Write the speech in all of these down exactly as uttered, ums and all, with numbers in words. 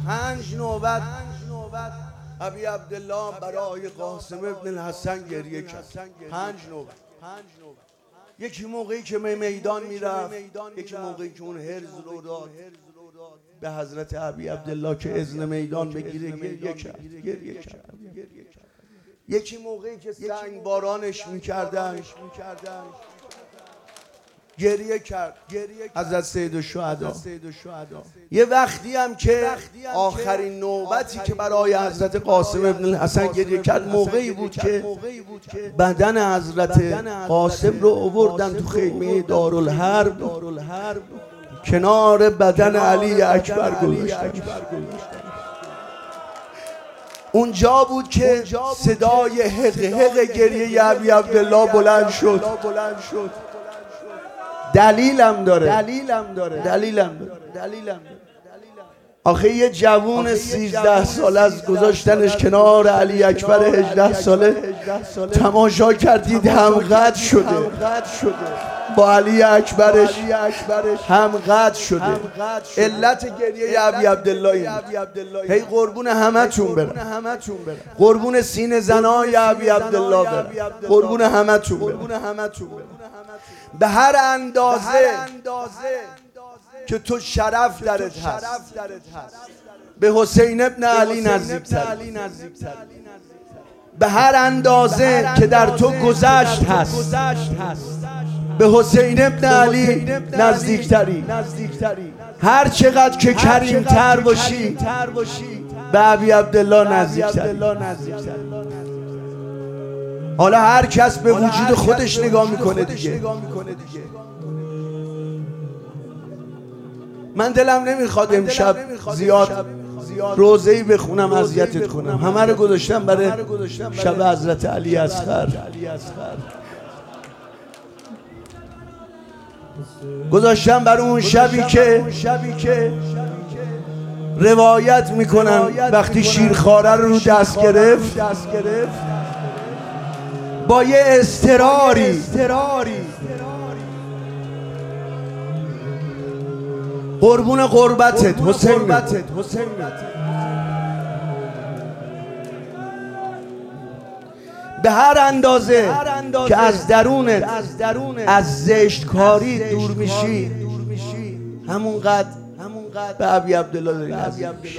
پنج نوبت ابی عبدالله برای قاسم ابن الحسن گریه کرد. پنج نوبت. یکی موقعی که می میدان میرفت، یکی موقعی که اون هرز رو داد به حضرت ابی عبدالله که اذن میدان بگیره گریه کرد. گریه کرد. یکی موقعی که سنگ بارانش میکردن گریه کرد. حضرت سید الشهدا. یه وقتی هم که آخرین نوبتی که برای حضرت قاسم ابن الحسن گریه کرد موقعی بود که بدن حضرت قاسم رو آوردن تو خیمه دارالحرب، کنار بدن علی اکبر گذاشتن. اونجا بود که صدای حق حق گریه ابی عبدالله بلند شد. دلیلم داره دلیلم داره دلیلم داره آخه یه جوون سیزده ساله از گذاشتنش کنار علی اکبر هجده ساله تماشا کردید هم قد شده با علی اکبرش هم قد شده. علت گریه ابی عبدالله هی قربون همتون برم، قربون سینه زنای ابی عبدالله برم، قربون همتون برم. به هر اندازه که تو شرف درت هست به حسین ابن علی نزدیکتر، به هر اندازه که در تو گذشت هست به حسین ابن علی نزدیکتری. هر چقدر که کریمتر باشی به ابی عبدالله نزدیکتری. حالا هر کس به وجود خودش نگاه میکنه دیگه. من دلم نمیخواد امشب زیاد روزه‌ای بخونم اذیتت کنم، همه رو گذاشتم برای شب حضرت علی اصغر، گذاشتم برای اون شبی که روایت میکنن وقتی شیرخواره رو رو دست گرفت با یه اضطراری قربون قربتت حسین به هر اندازه که از درونت از زشتکاری دور میشی همونقدر به ابی عبدالله داری نزدیک میشی.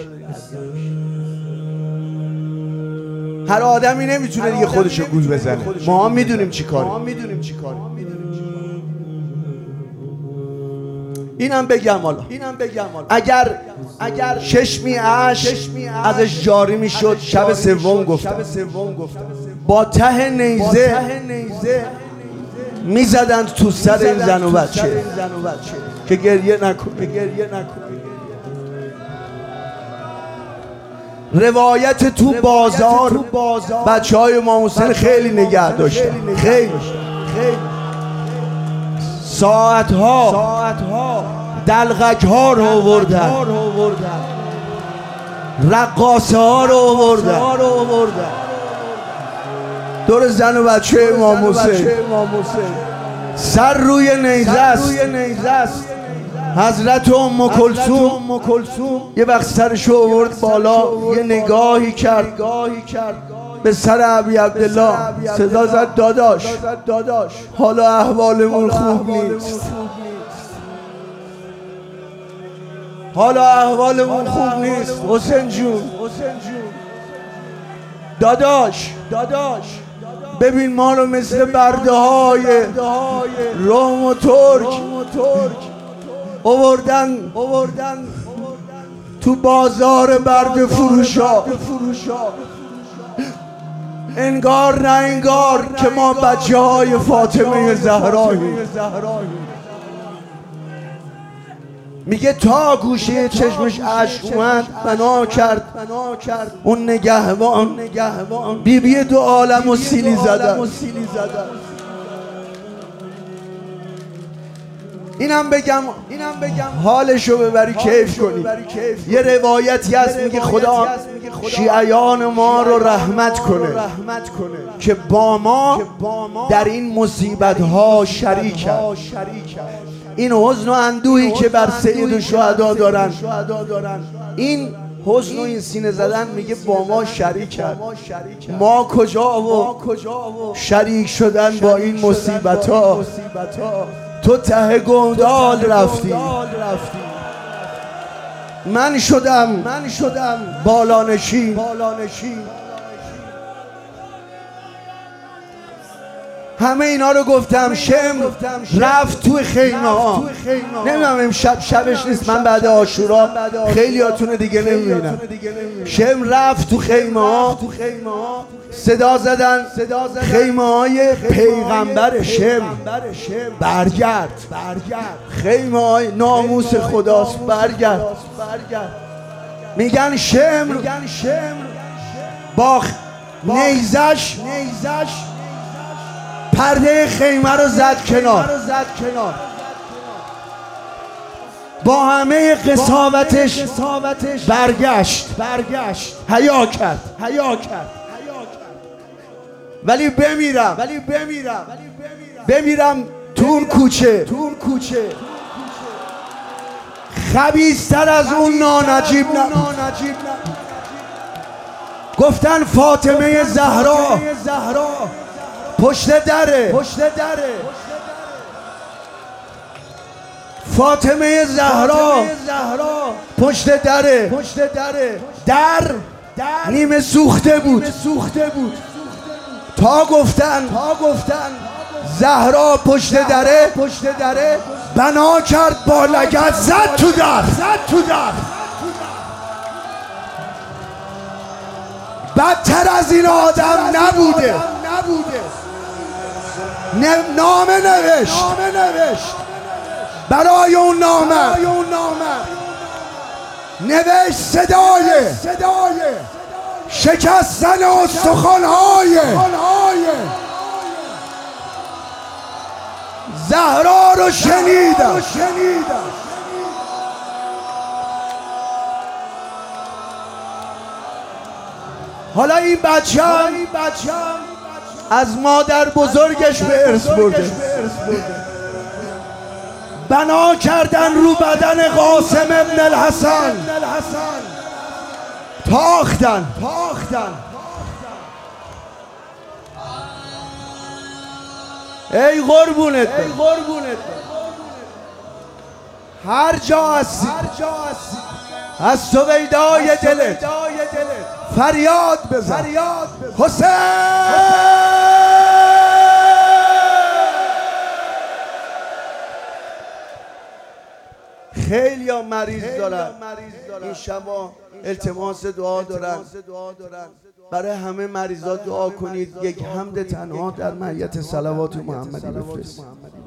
هر آدمی نمیتونه دیگه خودشو گول بزنه. ما هم میدونیم چی کاری. اینم بگم حالا اگر اگر چشمی اشک ازش جاری میشد شب سوم گفتم با ته نیزه میزدند تو سر این زن و بچه که گریه نکنه. روایت تو بازار بچه های امام حسین خیلی نگه داشتن، خیلی ساعت ها دلغک ها رو آوردن، رقاصه ها رو آوردن دور زن و بچه امام حسین. سر روی نیزه است. حضرت ام کلثوم یه وقت سرشو آورد بالا، یه نگاهی کرد به سر ابی عبدالله، صدا زد داداش حالا احوالمون خوب نیست، حالا احوالمون خوب نیست حسین جون، داداش ببین ما رو مثل برده های روم و ترک آوردن تو بازار برده فروشا، انگار نه انگار که ما بچه های فاطمه زهراییم. میگه تا گوشه چشمش اشک اومد بنا کرد اون نگهبان بی بی دو عالم و سیلی زدن. اینم بگم حالشو ببری کیف کنی. یه روایتی هست میگه خدا شیعیان ما رو رحمت کنه که با ما در این مصیبت ها شریک هست. این حزن و اندوهی که بر سید الشهدا دارن، این حزن و این سینه زدن میگه با ما شریکن. ما کجا و شریک شدن با این مصیبت ها؟ تو ته گودال رفتی، من شدم من شدم بالانشین. همه اینا رو گفتم. شمر رفت توی خیمه ها. نمیدونم امشب شبش نیست، من بعد عاشورا خیلی هاتون دیگه نمیبینم. شمر رفت تو خیمه ها، صدا زدن خیمه های پیغمبر شمر برگرد، خیمه های ناموس خداست برگرد. میگن شمر با نیزش پرده خیمه رو زد کنار، با همه قساوتش برگشت، حیا کرد. ولی بمیرم بمیرم تو اون کوچه، خبیث‌تر از اون نانجیب نبود. گفتن فاطمه زهرا پشت دره، فاطمه زهرا پشت دره، در نیمه سوخته بود. تا گفتن زهرا پشت دره، بنا کرد با لگد زد تو در. بدتر از این آدم نبوده. نامه نوشت برای اون نامه، نوشت صدای شکستن استخوان‌های زهرا رو شنیدم. حالا این بچه‌م از مادر بزرگش به ارث برده. بنا کردن رو بدن قاسم ابن الحسن، تاختن. ای قربونت هر جا هستی از سویدای دلت فریاد بزن حسین. خیلی ها مریض دارن این شبا، التماس دعا دارن. برای همه مریضات دعا کنید. یک حمد تنها در معیت صلوات محمدی بفرست.